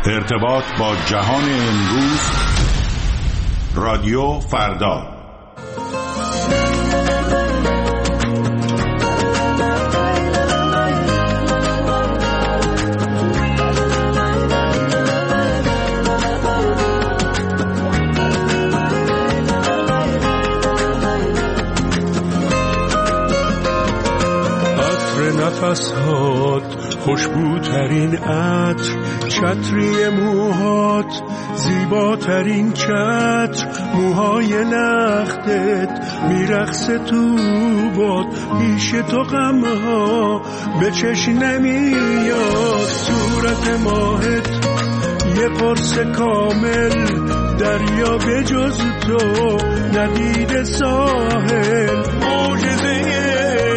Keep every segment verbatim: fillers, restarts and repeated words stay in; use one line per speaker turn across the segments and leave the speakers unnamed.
ارتباط با جهان امروز، رادیو فردا.
نفسهات خوشبوترین عطر، چتری موهات زیباترین چتر، موهای لختت میرقصه تو باد، پیش تو غمها به چشم نمیاد، صورت ماهت یه قرص کامل، دریا به جز تو ندید ساحل، معجزه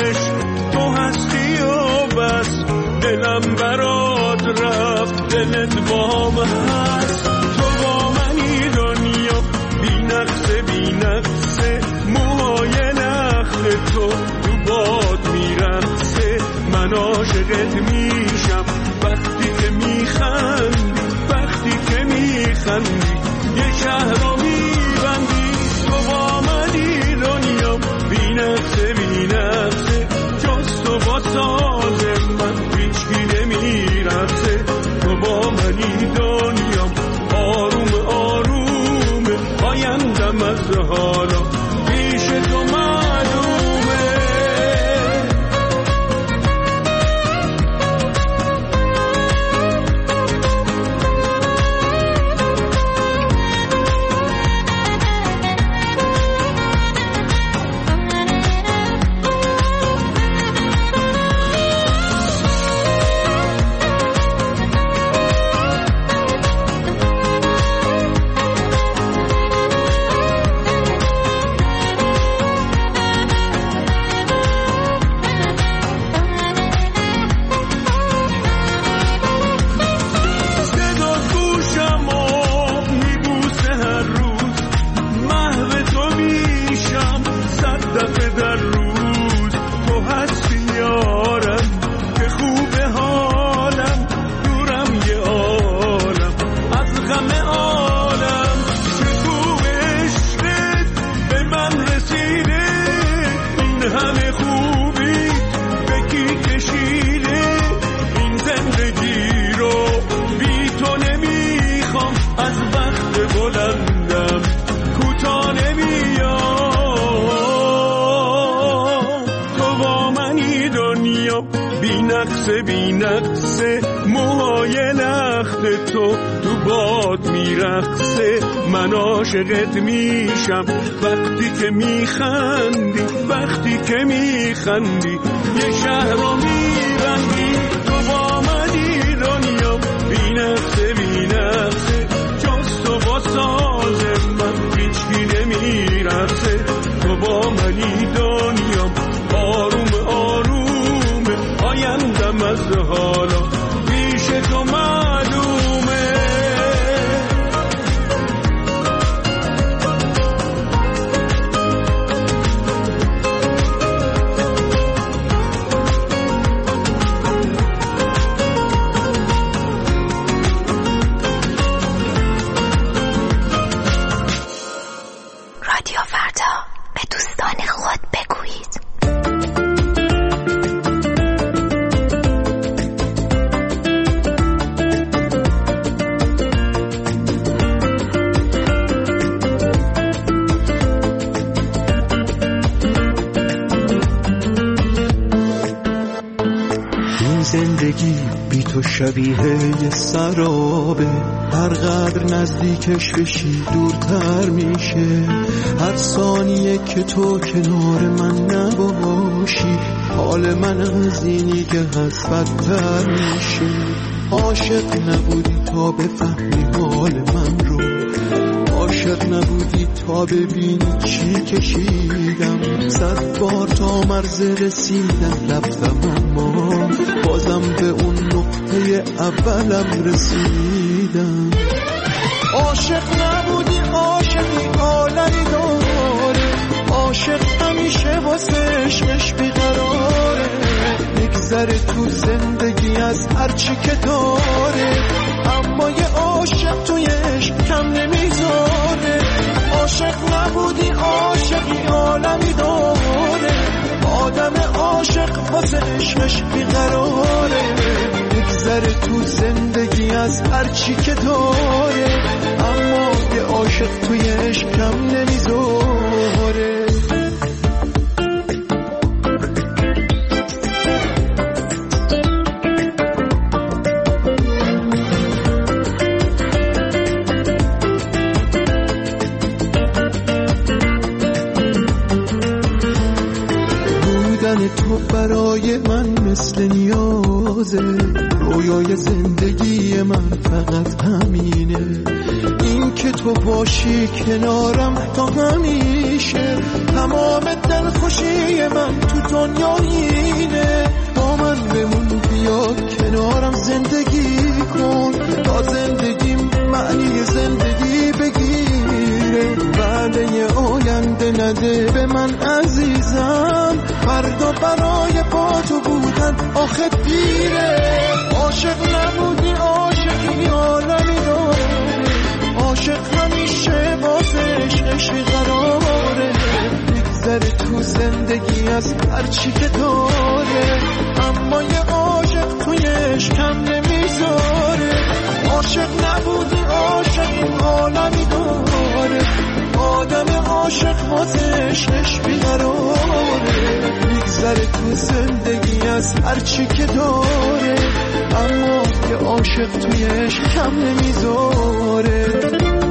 بس دلم برات رفت، دلت با من هست، تو با منی دنیا بی نقصه بی نقصه، موهای نخل تو تو باد میرقصه، من عاشقت میشم وقتی که میخندی، وقتی که میخندی یه شهر رو میبندی، تو با منی دنیا بی نقصه بی نقصه، جز تو با ساز من هیچکی نمیرسه، تو با منی دنیام آروم آروم، آیندم از حالا پیش تو معلومه. بی نقصه موهای لخت تو تو باد میرقصه، من عاشقت میشم وقتی که میخندی، وقتی که میخندی یه شهر رو میبندی، تو با منی دنیا بی نقصه بی نقصه، جز تو با ساز من هیچکی نمیرسه، تو با منی دنیا آروم آروم، آیندم از حالا پیش تو معلومه.
رادیو فردا، به دوستان خود بگویید.
زندگی بی تو شبیه یه سرابه، هر قدر نزدیکش بشی دورتر میشه، هر ثانیه که تو کنار من نباشی حال من از اینی که هست بدتر میشه، عاشق نبودی تا بفهمی حال من رو، عاشق نبودی تا ببینی چی کشیدم، صد بار تا مرز رسیدن رفتم اما بازم به اون نقطه اولم رسیدم، عاشق نبودی عاشقی عالمی داره، عاشق همیشه واسه عشقش بیقراره، میگذره تو زندگی از هر چی که داره، اما یه عاشقی عالمی داره، آدم عاشق واسه عشقش بیقراره، میگذره تو زندگی از هرچی که داره، اما یه عاشق توی عشق کم نمیذاره. تو برای من مثل نیازه، رویای زندگی من فقط همینه، این که تو باشی کنارم تا همیشه، تمام دلخوشی من تو دنیا اینه، با من بمون بیا کنارم زندگی کن، تا زندگیم معنی زندگی بگیره، وعده آینده نده به من عزیزم، فردا برای با تو بودن آخه دیره، عاشق نبودی عاشقی عالمی داره، عاشق همیشه واسه عشقش بیقراره، میگذره تو زندگی از هرچی که داره، اما یه عاشق توی عشق کم نمیذاره، عاشق نبودی عاشقی عالمی داره، آدم عاشق واسه عشقش بیقراره، میگذره تو زندگی از هرچی که داره، اما یه عاشق توی عشق کم نمیذاره.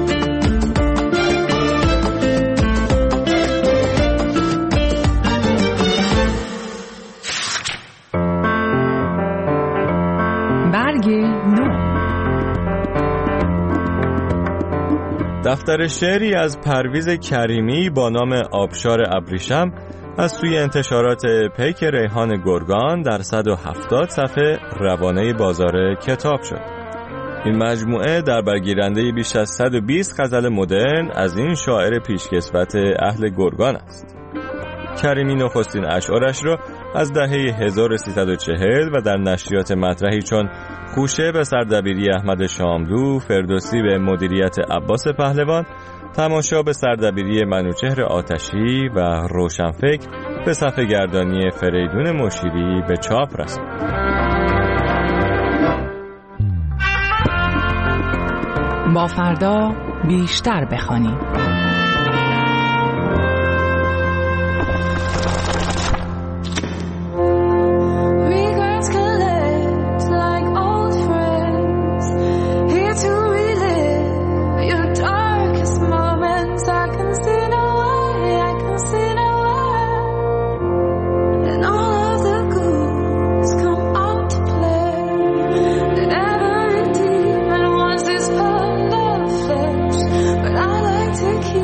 برگ نو.
دفتر شعری از پرویز کریمی با نام آبشار ابریشم از سوی انتشارات پیک ریحان گرگان در صد و هفتاد صفحه روانه بازار کتاب شد. این مجموعه در برگیرنده بیش از صد و بیست غزل مدرن از این شاعر پیشکسوت اهل گرگان است. کریمی نخستین اشعارش را از دهه هزار و سیصد و چهل و در نشریات مطرحی چون خوشه به سردبیری احمد شاملو، فردوسی به مدیریت عباس پهلوان، تماشا به سردبیری منوچهر آتشی و روشنفکر به صفحه گردانی فریدون مشیری به چاپ رساند.
با فردا بیشتر بخوانیم.
To keep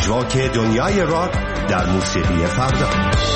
پژواک دنیای راک در موسیقی فردا.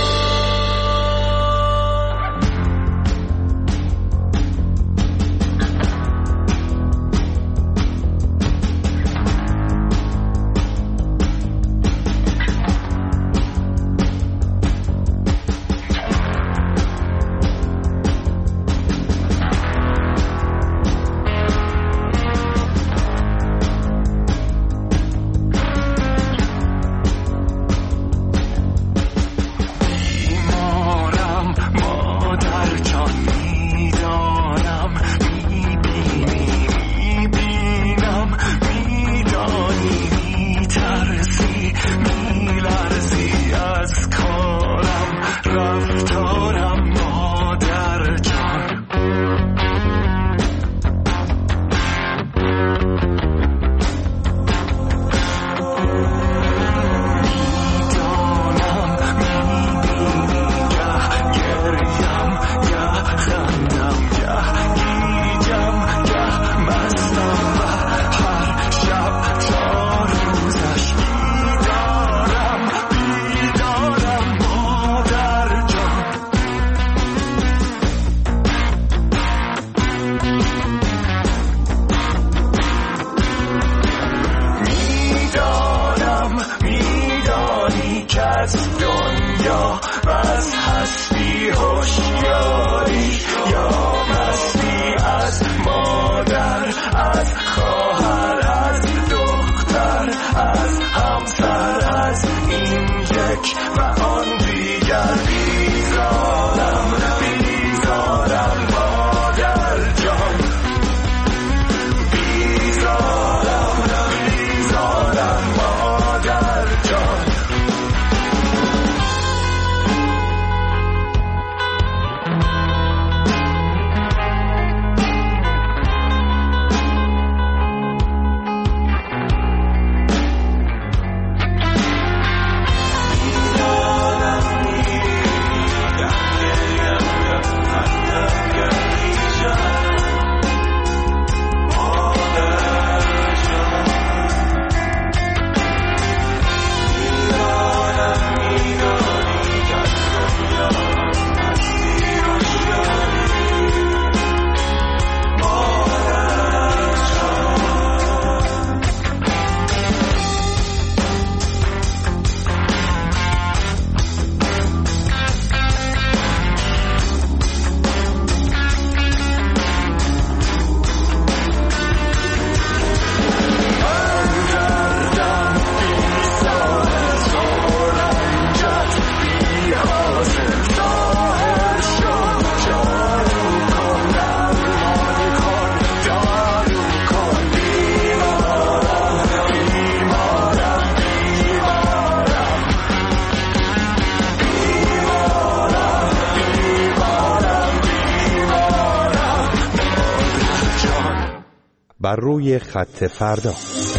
بر روی خط فردا.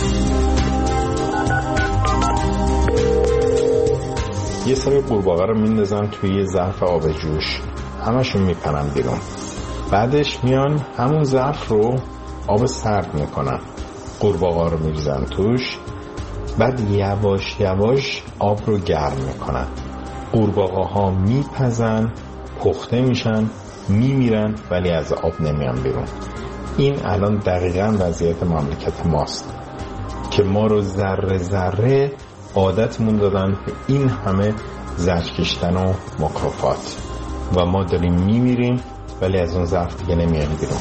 یه سری قورباغه رو میندازن توی یه ظرف آب جوش، همشون میپرن بیرون. بعدش میان همون ظرف رو آب سرد میکنن، قورباغه رو میریزن توش، بعد یواش یواش آب رو گرم میکنن. قورباغه ها میپزن، پخته میشن، میمیرن ولی از آب نمیان بیرون. این الان دقیقاً وضعیت مملکت ماست که ما رو ذره ذره عادتمون دادن به این همه زجر کشیدن و مکافات و ما داریم میمیریم ولی از اون ظرف دیگه نمیان بیرون.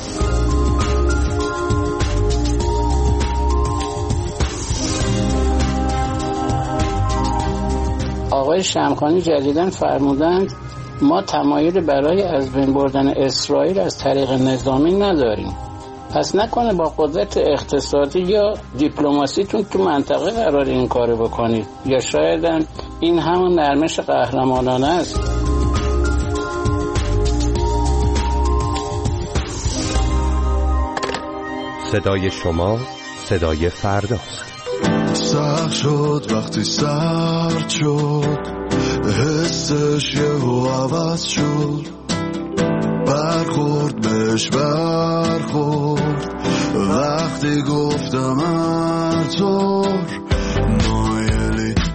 آقای شمخانی جدیداً فرمودند ما تمایل برای از بین بردن اسرائیل از طریق نظامی نداریم. پس نکنه با قدرت اقتصادی یا دیپلماسیتون تو منطقه قرار این کارو بکنید، یا شاید این همون نرمش قهرمانانه است.
صدای شما صدای فرداست.
سخت شد وقتی سرد شد، حسش یهو عوض شد، برخورد بهش برخورد وقتی گفتم هر طور مایلی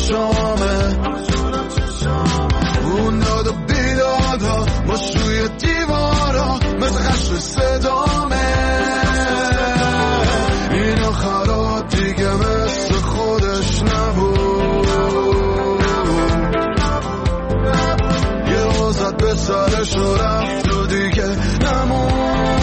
چشامه اون داد و بیدادا باش روی دیوارا مثل خشم صدامه این آخرات دیگه مثل خودش نبود یه وزد به سرش و رفت و دیگه نمون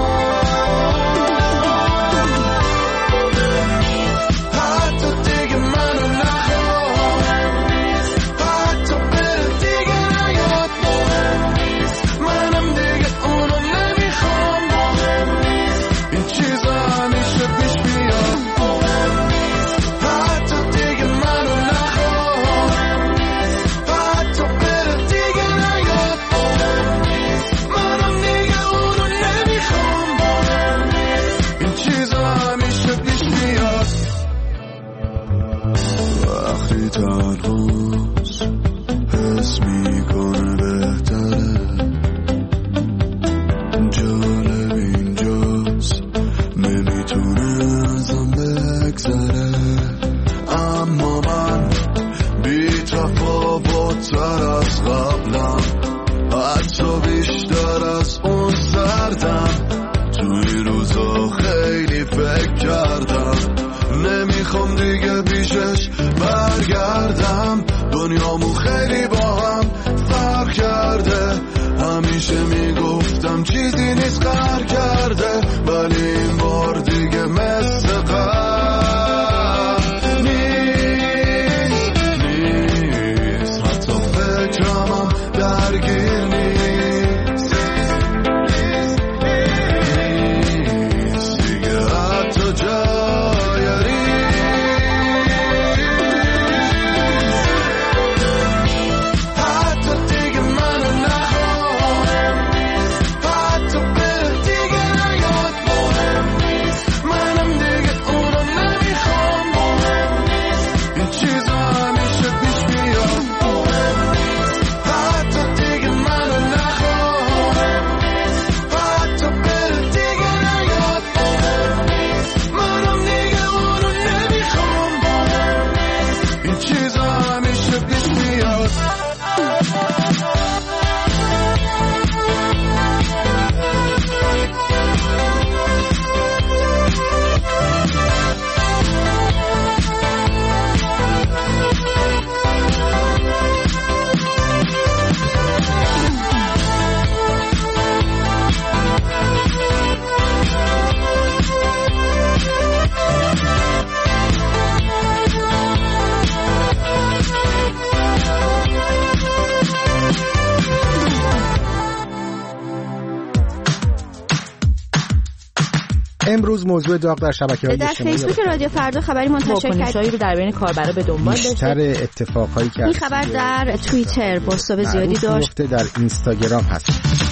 امروز موضوع داغ در شبکه‌های
اجتماعی در فیسبوک رادیو فردا خبری منتشر کرد رو در بین کاربرا به دنبال داشته.
بیشتر اتفاقایی که
این خبر در توییتر بازتاب زیادی داشت.
در اینستاگرام هست.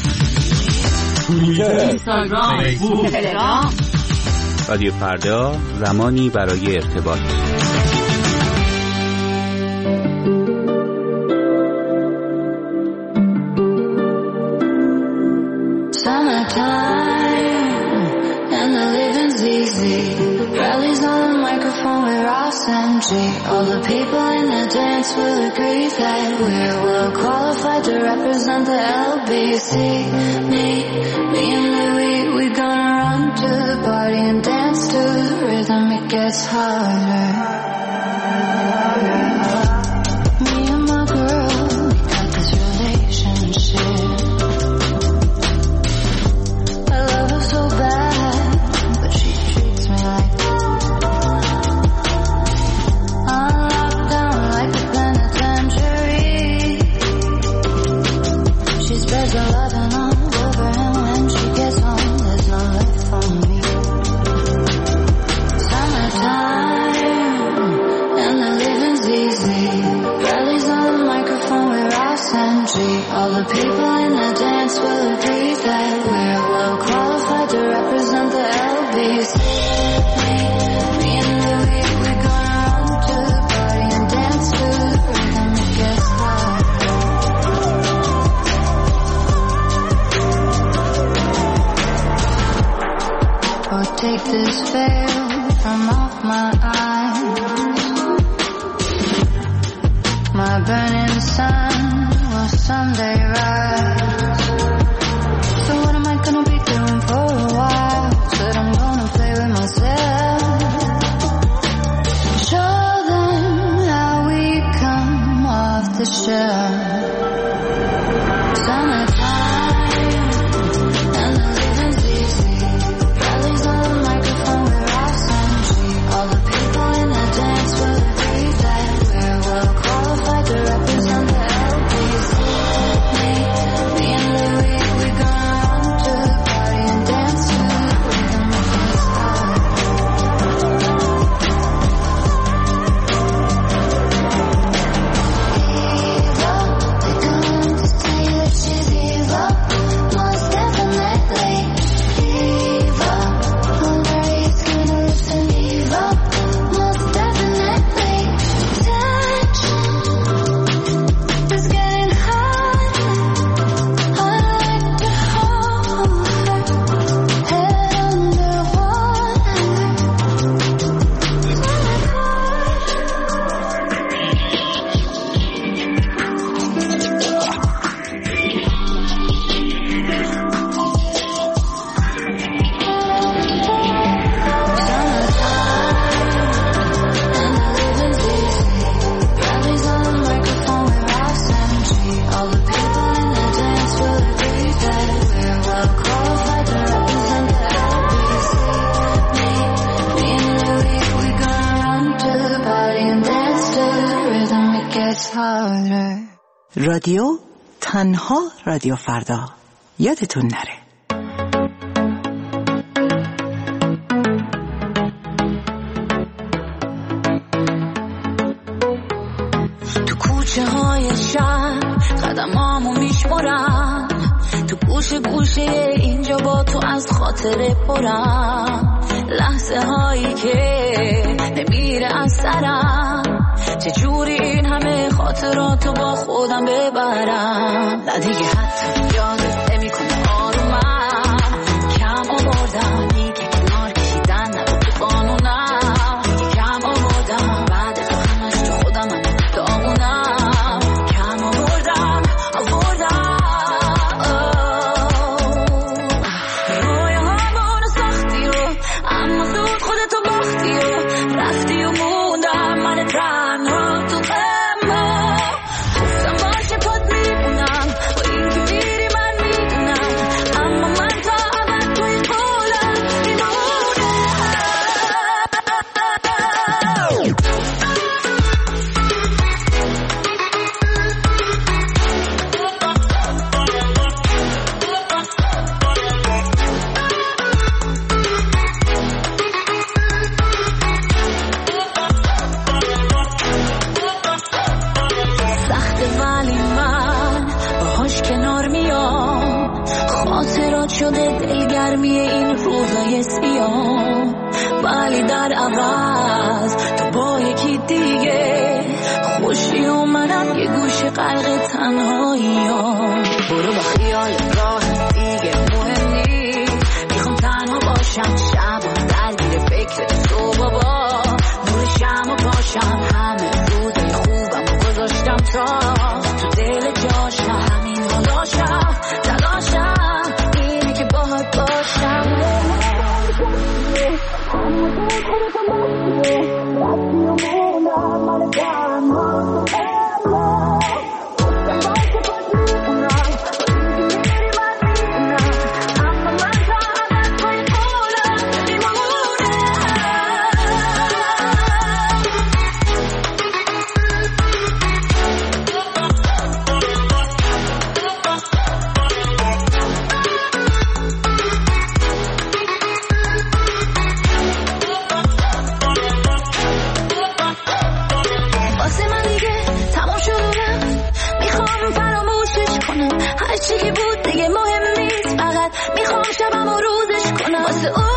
توییتر، اینستاگرام، فیسبوک، تلگرام.
رادیو فردا، زمانی برای ارتباط.
All the people in the dance will agree that we're well qualified to represent the L B C. Me, me and Louis, we gonna run to the party and dance to the rhythm. It gets harder. Me and my girl, we got this relationship. I love her so bad, but she treats me like there's a loving all over, and when she gets home, there's no left for me. Summertime, and the living's easy. Girlies on the microphone with Ross and G. All the people in the dance will agree that we're well qualified to represent the L B C. Me and Louis, we're gonna run to the party and dance to the rhythm. It gets hard. Oh, take this veil from off my eyes.
رادیو تنها رادیو فردا، یادتون نره.
تو کوچه های شهر قدمامو میشمرم، تو گوشه گوشه اینجا با تو از خاطره پرم، لحظه هایی که نمیره از سرم، چجوری این همه خاطراتو با خودم ببرم. نه دیگه حتی یادت نمی کنه آرومم، کم آوردم دیگه کنار کشیدن نبود تو قانونم، کم آوردم بعد همش تو خودم هم دامونم، کم آوردم آوردم رویه همونو ساختی و اما زود خودتو باختی و رفتی و موندم من تنها تو غمم. گفتم باشه پات میمونم با این که میری من میدونم، اما من تا ابد توی خودم میمونم. سخته ولی من باهاش کنار میام، خاطرات شده دلگرمی این روزای سیاه، ولی در عوض تو با یکی دیگه خوشی و منم یه گوشه غرق تنهایی ها. برو با خیال راه دیگه مهم نیست، میخوام تنها باشم شب و درگیر فکر تو بابا، نور شمع باشم همه روزای خوبم گذاشتم تا تو دل جاشم، همین حالاشم تلاشم اینه که باهات باشم. واسه من دیگه تمام شد و رفت، میخوام فراموشش کنم، هرچی که بود دیگه مهم نیست، فقط میخوام شبم و روزش کنم واسه اون